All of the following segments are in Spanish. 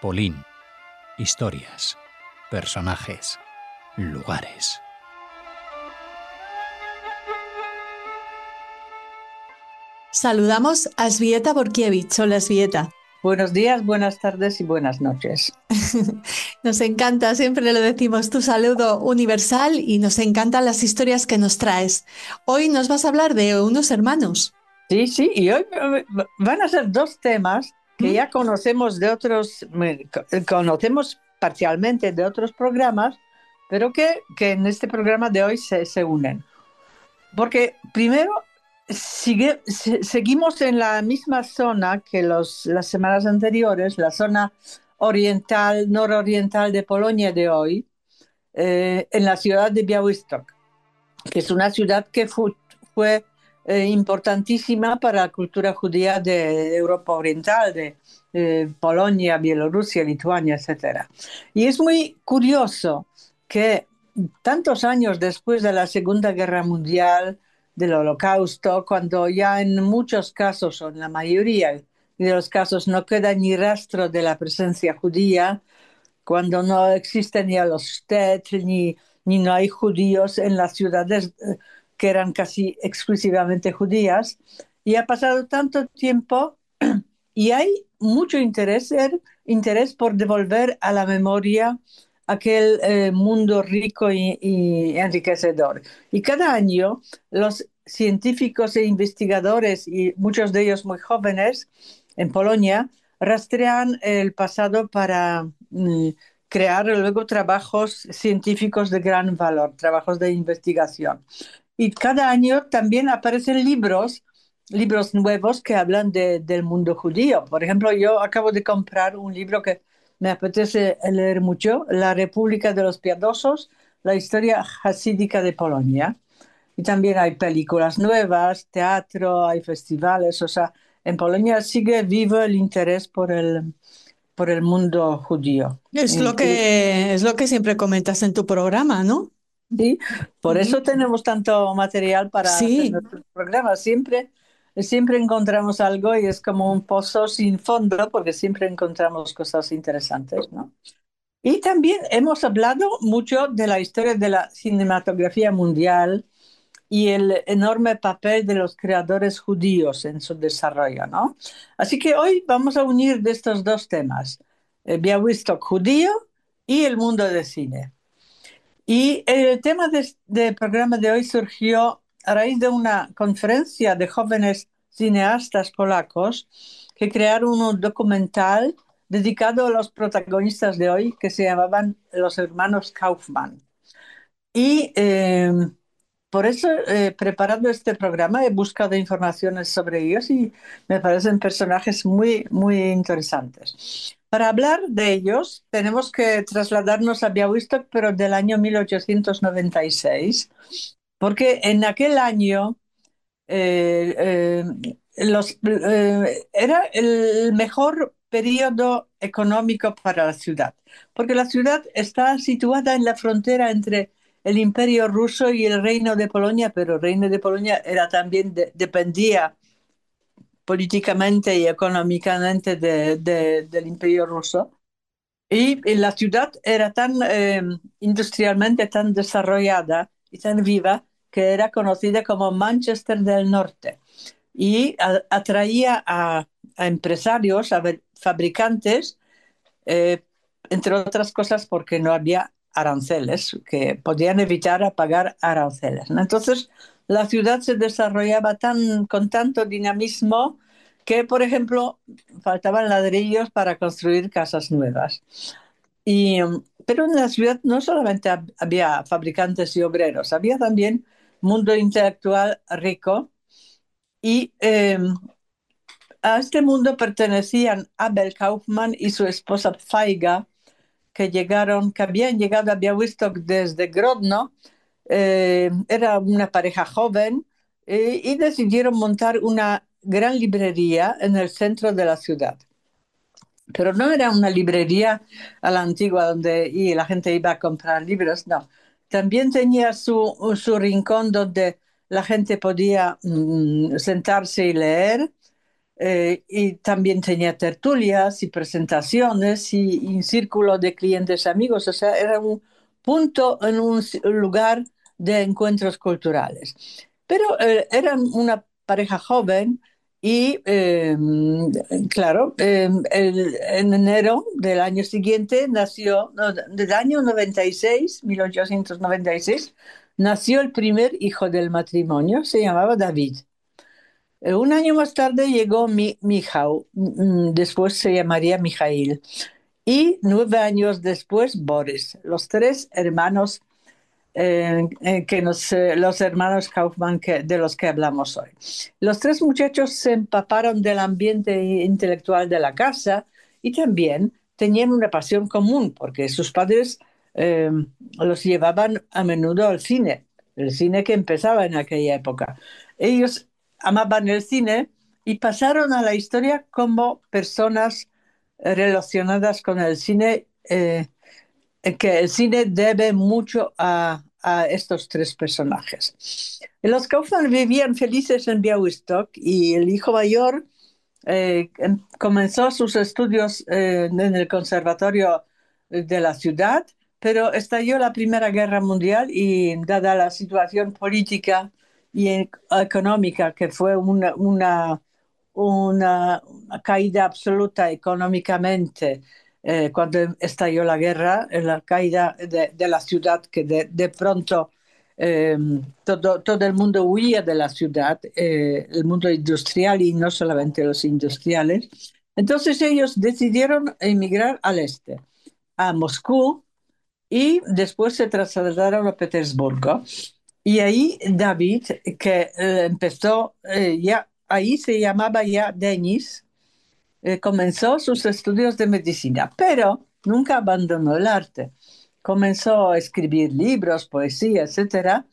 Polín. Historias, personajes, lugares. Saludamos a Elżbieta Borkiewicz. Hola, Elżbieta. Buenos días, buenas tardes y buenas noches. Nos encanta, siempre lo decimos, tu saludo universal y nos encantan las historias que nos traes. Hoy nos vas a hablar de unos hermanos. Sí, y hoy van a ser dos temas que ¿Mm? ya conocemos conocemos parcialmente de otros programas, pero que en este programa de hoy se unen. Porque primero seguimos en la misma zona que las semanas anteriores, la zona oriental, nororiental de Polonia de hoy, en la ciudad de Białystok, que es una ciudad que fue importantísima para la cultura judía de Europa Oriental, de Polonia, Bielorrusia, Lituania, etc. Y es muy curioso que tantos años después de la Segunda Guerra Mundial, del Holocausto, cuando ya en muchos casos, o en la mayoría de los casos, no queda ni rastro de la presencia judía, cuando no existen ni a los Stet, ni no hay judíos en las ciudades que eran casi exclusivamente judías. Y ha pasado tanto tiempo y hay mucho interés por devolver a la memoria aquel mundo rico y enriquecedor. Y cada año los científicos e investigadores, y muchos de ellos muy jóvenes, en Polonia, rastrean el pasado para crear luego trabajos científicos de gran valor, trabajos de investigación. Y cada año también aparecen libros nuevos que hablan del mundo judío. Por ejemplo, yo acabo de comprar un libro que me apetece leer mucho, La República de los Piadosos, la historia hasídica de Polonia. Y también hay películas nuevas, teatro, hay festivales. O sea, en Polonia sigue vivo el interés por el mundo judío. Es lo que siempre comentas en tu programa, ¿no? Sí, por Ujú. eso tenemos tanto material para hacer Sí, nuestros programas. Siempre encontramos algo y es como un pozo sin fondo porque siempre encontramos cosas interesantes, ¿no? Y también hemos hablado mucho de la historia de la cinematografía mundial y el enorme papel de los creadores judíos en su desarrollo, ¿no? Así que hoy vamos a unir de estos dos temas, Białystok judío y el mundo del cine. Y el tema del programa de hoy surgió a raíz de una conferencia de jóvenes cineastas polacos que crearon un documental dedicado a los protagonistas de hoy que se llamaban los hermanos Kaufman. Y por eso, preparando este programa, he buscado informaciones sobre ellos y me parecen personajes muy, muy interesantes. Para hablar de ellos, tenemos que trasladarnos a Białystok, pero del año 1896, porque en aquel año era el mejor periodo económico para la ciudad, porque la ciudad está situada en la frontera entre el Imperio Ruso y el Reino de Polonia, pero el Reino de Polonia era también dependía políticamente y económicamente del Imperio Ruso. Y la ciudad era tan industrialmente tan desarrollada y tan viva que era conocida como Manchester del Norte y atraía a empresarios, fabricantes, eh, entre otras cosas porque no había aranceles, que podían evitar a pagar aranceles, ¿no? Entonces, la ciudad se desarrollaba con tanto dinamismo que, por ejemplo, faltaban ladrillos para construir casas nuevas. Pero en la ciudad no solamente había fabricantes y obreros, había también mundo intelectual rico y a este mundo pertenecían Abel Kaufman y su esposa Faiga, que habían llegado a Białystok desde Grodno. Era una pareja joven y decidieron montar una gran librería en el centro de la ciudad. Pero no era una librería a la antigua donde la gente iba a comprar libros, no. También tenía su rincón donde la gente podía sentarse y leer. y también tenía tertulias y presentaciones y un círculo de clientes amigos, o sea, era un punto en un lugar de encuentros culturales. Pero eran una pareja joven y, claro, en enero del año siguiente nació, no, del año 96, 1896, nació el primer hijo del matrimonio, se llamaba David. Un año más tarde llegó Michał, después se llamaría Mijail, y 9 años después Boris, los tres hermanos los hermanos Kaufman de los que hablamos hoy. Los tres muchachos se empaparon del ambiente intelectual de la casa y también tenían una pasión común, porque sus padres eh, los llevaban a menudo al cine, el cine que empezaba en aquella época. Ellos amaban el cine y pasaron a la historia como personas relacionadas con el cine, que el cine debe mucho a estos tres personajes. Los Kaufman vivían felices en Białystok y el hijo mayor comenzó sus estudios en el conservatorio de la ciudad, pero estalló la Primera Guerra Mundial y dada la situación política y económica, que fue una caída absoluta económicamente, cuando estalló la guerra, la caída de la ciudad, que de pronto todo el mundo huía de la ciudad, el mundo industrial y no solamente los industriales. Entonces ellos decidieron emigrar al este, a Moscú, y después se trasladaron a Petersburgo. Y ahí David, que empezó ya, ahí se llamaba ya Denis, comenzó sus estudios de medicina, pero nunca abandonó el arte. Comenzó a escribir libros, poesía, etcétera,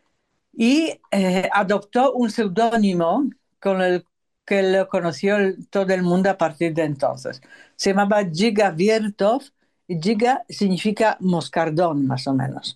y adoptó un seudónimo con el que lo conoció todo el mundo a partir de entonces. Se llamaba Giga Viertov, y Giga significa moscardón, más o menos.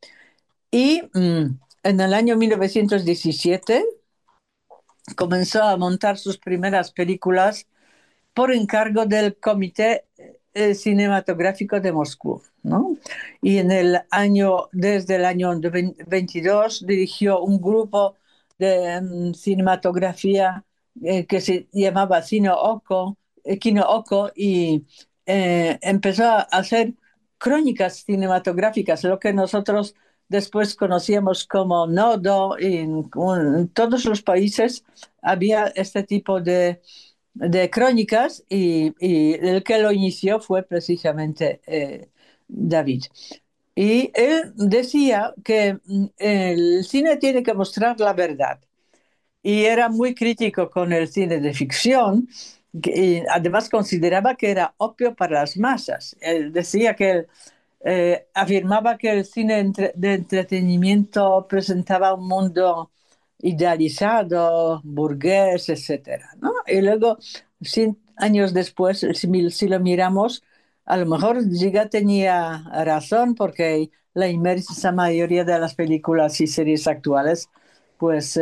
Y en el año 1917 comenzó a montar sus primeras películas por encargo del Comité Cinematográfico de Moscú, ¿no? Y desde el año 22 dirigió un grupo de cinematografía que se llamaba Kino Oko, y empezó a hacer crónicas cinematográficas, lo que nosotros después conocíamos como Nodo. En todos los países había este tipo de crónicas, y el que lo inició fue precisamente David. Y él decía que el cine tiene que mostrar la verdad. Y era muy crítico con el cine de ficción, y además consideraba que era opio para las masas. Él decía que afirmaba que el cine de entretenimiento presentaba un mundo idealizado, burgués, etcétera, ¿no? Y luego, 100 años después, si lo miramos, a lo mejor Giga tenía razón, porque la inmensa mayoría de las películas y series actuales, pues,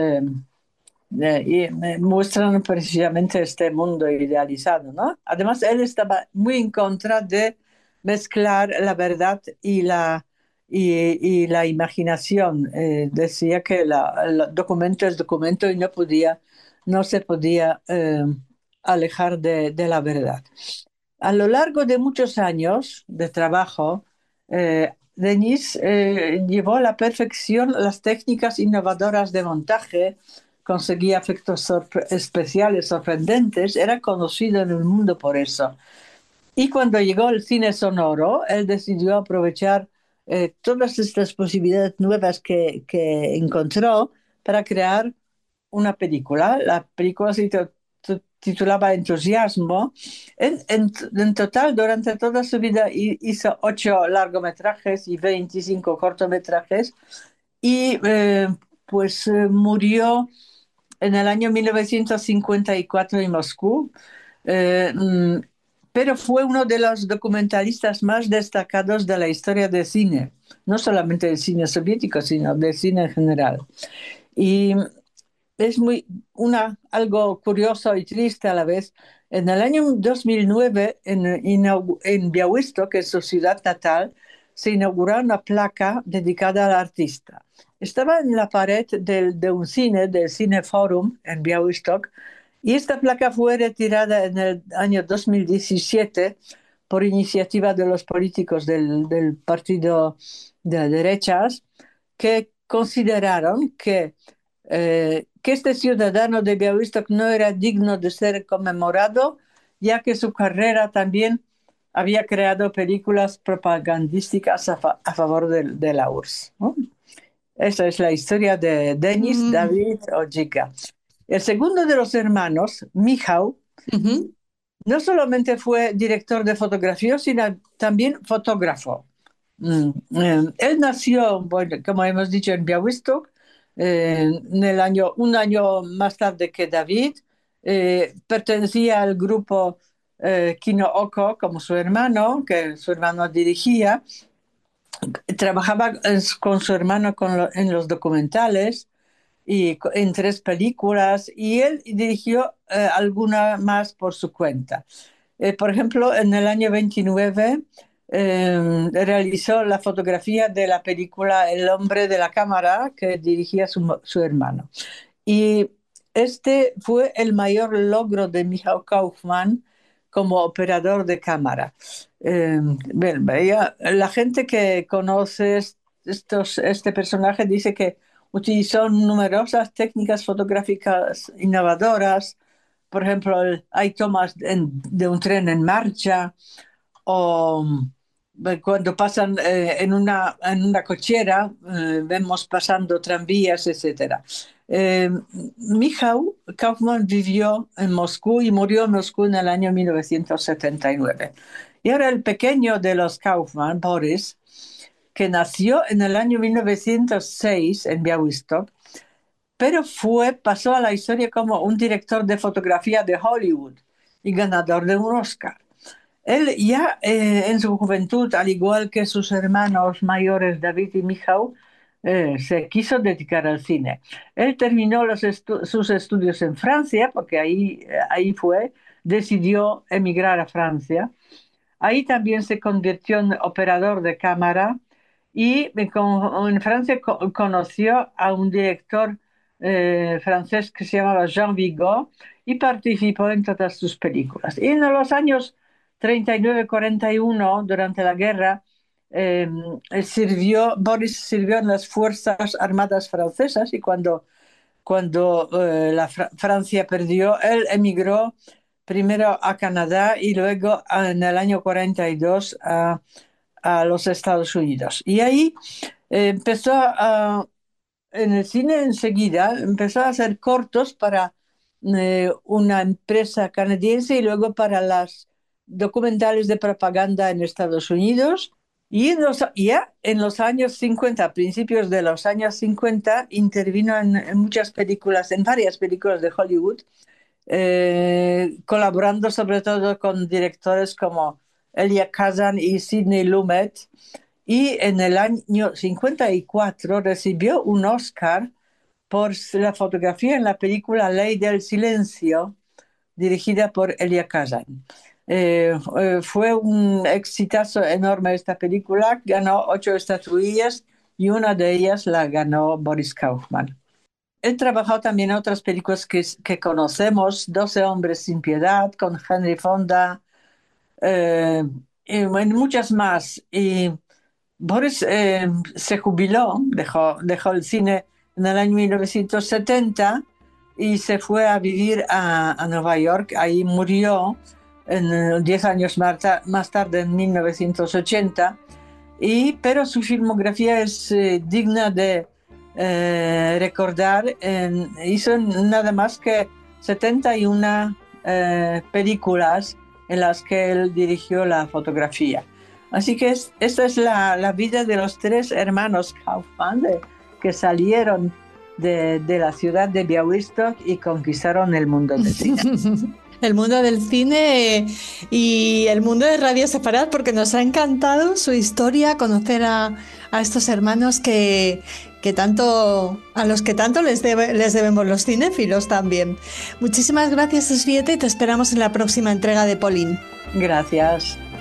muestran precisamente este mundo idealizado, ¿no? Además, él estaba muy en contra de mezclar la verdad y la imaginación. Decía que el documento es documento y no se podía alejar de la verdad. A lo largo de muchos años de trabajo, Denis llevó a la perfección las técnicas innovadoras de montaje, conseguía efectos especiales sorprendentes, era conocido en el mundo por eso. Y cuando llegó el cine sonoro, él decidió aprovechar todas estas posibilidades nuevas que encontró para crear una película. La película se titulaba Entusiasmo. En total, durante toda su vida hizo 8 largometrajes y 25 cortometrajes, y pues murió en el año 1954 en Moscú. Eh, mm, pero fue uno de los documentalistas más destacados de la historia del cine, no solamente del cine soviético, sino del cine en general. Y es algo curioso y triste a la vez. En el año 2009, en Białystok, que es su ciudad natal, se inauguró una placa dedicada al artista. Estaba en la pared de un cine, del Cine Forum en Białystok, y esta placa fue retirada en el año 2017 por iniciativa de los políticos del partido de derechas, que consideraron que este ciudadano de Białystok no era digno de ser conmemorado, ya que su carrera también había creado películas propagandísticas a favor de la URSS, ¿no? Esa es la historia de Denis David Ojica. El segundo de los hermanos, Michał, no solamente fue director de fotografía, sino también fotógrafo. Él nació, bueno, como hemos dicho, en Białystok, un año más tarde que David. Pertenecía al grupo Kino Oko, como su hermano, que su hermano dirigía. Trabajaba con su hermano en los documentales y en 3 películas, y él dirigió alguna más por su cuenta. Por ejemplo, en el año 29 realizó la fotografía de la película El hombre de la cámara, que dirigía su hermano. Y este fue el mayor logro de Michał Kaufman como operador de cámara. La gente que conoce este personaje dice que utilizó numerosas técnicas fotográficas innovadoras. Por ejemplo, hay tomas de un tren en marcha, o cuando pasan en una cochera, vemos pasando tranvías, etc. Michał Kaufman vivió en Moscú y murió en Moscú en el año 1979. Y ahora el pequeño de los Kaufman, Boris, que nació en el año 1906 en Białystok, pero pasó a la historia como un director de fotografía de Hollywood y ganador de un Oscar. Él ya en su juventud, al igual que sus hermanos mayores David y Michał, se quiso dedicar al cine. Él terminó sus estudios en Francia, porque ahí decidió emigrar a Francia. Ahí también se convirtió en operador de cámara, y en Francia conoció a un director francés que se llamaba Jean Vigo, y participó en todas sus películas. Y en los años 39-41, durante la guerra, Boris sirvió en las Fuerzas Armadas francesas, y cuando Francia perdió, él emigró primero a Canadá y luego en el año 42 a los Estados Unidos. Y ahí empezó en el cine enseguida, empezó a hacer cortos para una empresa canadiense, y luego para las documentales de propaganda en Estados Unidos. Y ya en los años 50, a principios de los años 50, intervino en muchas películas, en varias películas de Hollywood, colaborando sobre todo con directores como Elia Kazan y Sidney Lumet. Y en el año 54 recibió un Oscar por la fotografía en la película Ley del Silencio, dirigida por Elia Kazan. Fue un exitazo enorme esta película, ganó 8 estatuillas y una de ellas la ganó Boris Kaufman. Él trabajó también en otras películas que conocemos, 12 hombres sin piedad, con Henry Fonda, y en muchas más. Y Boris se jubiló, dejó el cine en el año 1970 y se fue a vivir a Nueva York. Ahí murió 10 años más tarde, en 1980. Pero su filmografía es digna de recordar. Hizo nada más que 71 películas en las que él dirigió la fotografía. Así que esta es la vida de los 3 hermanos Kaufman, que salieron de la ciudad de Białystok y conquistaron el mundo del cine. El mundo del cine y el mundo de Radio Sefarad, porque nos ha encantado su historia, conocer a estos hermanos que que tanto, a los que tanto les debemos los cinéfilos también. Muchísimas gracias, Elżbieta, y te esperamos en la próxima entrega de Polín. Gracias.